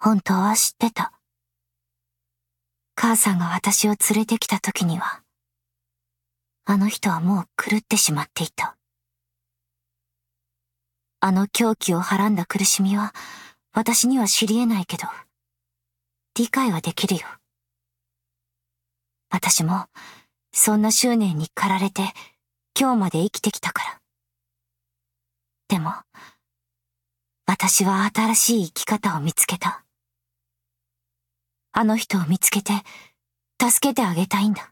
本当は知ってた。母さんが私を連れてきた時には、あの人はもう狂ってしまっていた。あの狂気をはらんだ苦しみは、私には知り得ないけど、理解はできるよ。私も、そんな執念に駆られて、今日まで生きてきたから。でも、私は新しい生き方を見つけた。あの人を見つけて、助けてあげたいんだ。